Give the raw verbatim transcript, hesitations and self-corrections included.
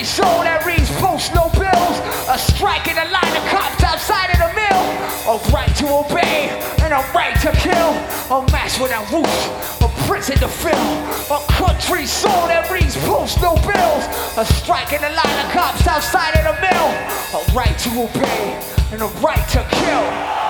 soul that reads post no bills. A strike in a line of cops outside of the mill. A right to obey and a right to kill. A match with a roof, a prison to fill. A country soul that reads post no bills. A strike in a line of cops outside of the mill. A right to obey and a right to kill.